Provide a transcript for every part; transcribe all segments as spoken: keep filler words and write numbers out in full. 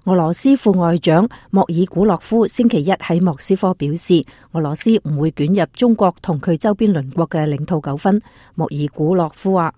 俄羅斯副外長莫爾古洛夫星期一喺莫斯科表示，俄羅斯唔會捲入中國同佢周邊鄰國嘅領土糾紛。莫爾古洛夫話：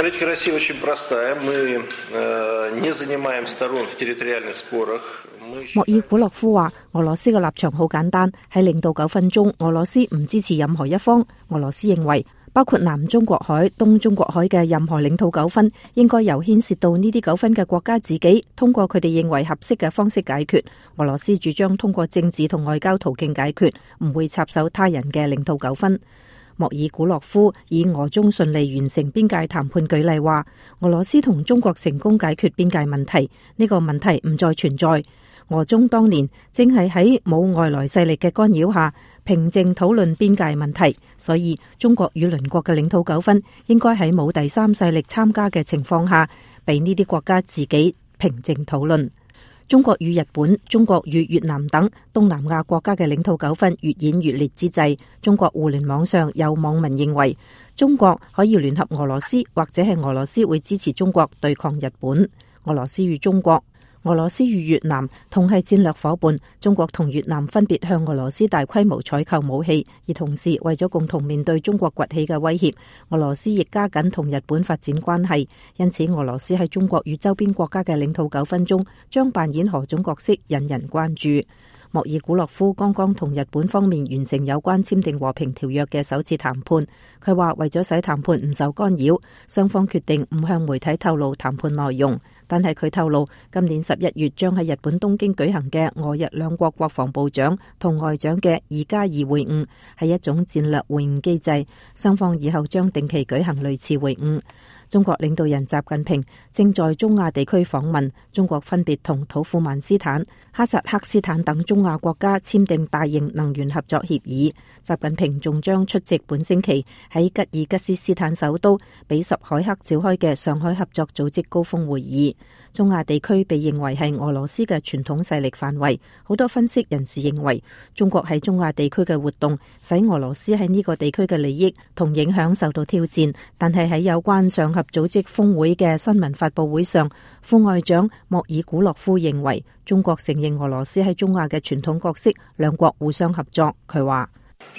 莫爾古洛夫話，俄羅斯嘅立場好簡單，喺領土糾紛中，俄羅斯唔支持任何一方。俄羅斯認為，包括南中國海、東中國海嘅任何領土糾紛，應該由牽涉到呢啲糾紛嘅國家自己，通過佢哋認為合適嘅方式解決。俄羅斯主張通過政治同外交途徑解決，唔會插手他人嘅領土糾紛。莫爾古洛夫以俄中順利完成邊界談判舉例話，俄羅斯同中國成功解決邊界問題，呢個問題唔再存在。俄中當年正係喺冇外來勢力嘅干擾下平靜討論邊界問題，所以中國與鄰國嘅領土糾紛應該喺冇第三勢力參加嘅情況下，俾呢啲國家自己平靜討論。中國與日本、中國與越南等東南亞國家嘅領土糾紛越演越烈之際，中國互聯網上有網民認為中國可以聯合俄羅斯，或者係俄羅斯會支持中國對抗日本。俄羅斯與中國俄羅斯與越南同係戰略夥伴，中國同越南分別向俄羅斯大規模採購武器，而同時為咗共同面對中國崛起嘅威脅，俄羅斯亦加緊同日本發展關係。因此，俄羅斯喺中國與周邊國家嘅領土糾紛中將扮演何種角色，引人關注。莫爾古洛夫剛剛同日本方面完成有關簽訂和平條約嘅首次談判。佢話為咗使談判唔受干擾，雙方決定唔向媒體透露談判內容。但係佢透露，今年十一月將喺日本東京舉行嘅俄日兩國國防部長同外長嘅二加二會晤係一種戰略會晤機制，雙方以後將定期舉行類似會晤。中國領導人習近平正在中亞地區訪問，中國分別同土庫曼斯坦、哈薩克斯坦等中亞國家簽訂大型能源合作協議。習近平仲將出席本星期喺吉爾吉斯斯坦首都比什凱克召開嘅上海合作組織高峰會議。中亞地區被認為係俄羅斯嘅傳統勢力範圍，好多分析人士認為中國喺中亞地區嘅活動使俄羅斯喺呢個地區嘅利益同影響受到挑戰。但係喺有關上合組織峰會嘅新聞發佈會上，副外長莫爾古洛夫認為中國承認俄羅斯喺中亞嘅傳統角色，兩國互相合作。佢話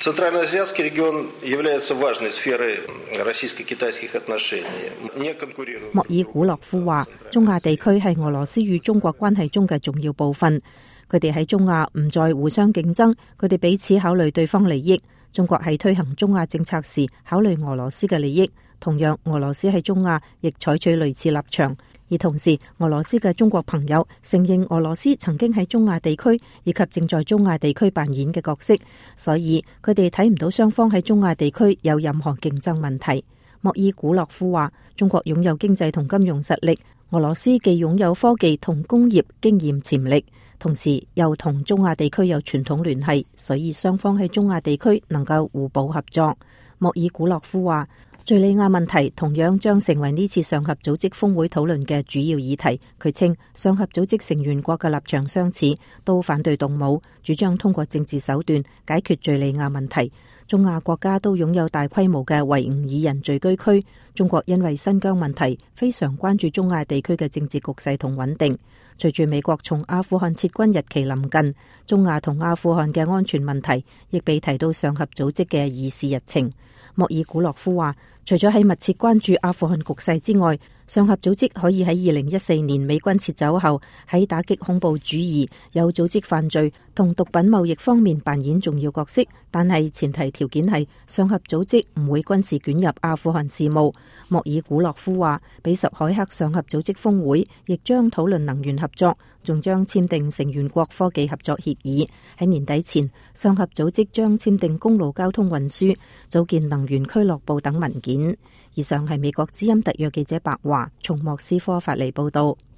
莫爾古洛夫話，中亞地區係俄羅斯與中國關係中嘅重要部分。佢哋喺中亞唔再互相競爭，佢哋彼此考慮對方利益。中國喺推行中亞政策時考慮俄羅斯嘅利益，同樣俄羅斯喺中亞亦採取類似立場。而同時，俄羅斯嘅中國朋友承認俄羅斯曾經喺中亞地區以及正在中亞地區扮演嘅角色，所以佢哋睇唔到雙方喺中亞地區有任何競爭問題。莫爾古洛夫話，中國擁有經濟同金融實力，俄羅斯既擁有科技同工業經驗潛力，同時又同中亞地區有傳統聯繫，所以雙方喺中亞地區能夠互補合作。莫爾古洛夫話，敘利亞問題同樣將成為呢次上合組織峰會討論嘅主要議題。佢稱上合組織成員國嘅立場相似，都反對動武，主張通過政治手段解決敘利亞問題。中亞國家都擁有大規模嘅維吾爾人聚居區。中國因為新疆問題非常關注中亞地區嘅政治局勢同穩定。隨住美國從阿富汗撤軍日期臨近，中亞同阿富汗嘅安全問題亦被提到上合組織嘅議事日程。莫爾古洛夫話，除咗喺密切關注阿富汗局勢之外，上合組織可以喺二零一四年美軍撤走後，喺打擊恐怖主義、有組織犯罪同毒品貿易方面扮演重要角色，但係前提條件係上合組織唔會軍事捲入阿富汗事務。莫爾古洛夫話，比什凱克上合組織峰會亦將討論能源合作，仲將簽訂成員國科技合作協議。喺年底前，上合組織將簽訂公路交通運輸、組建能源俱樂部等文件。以上係美國之音特約記者白華從莫斯科發嚟報道。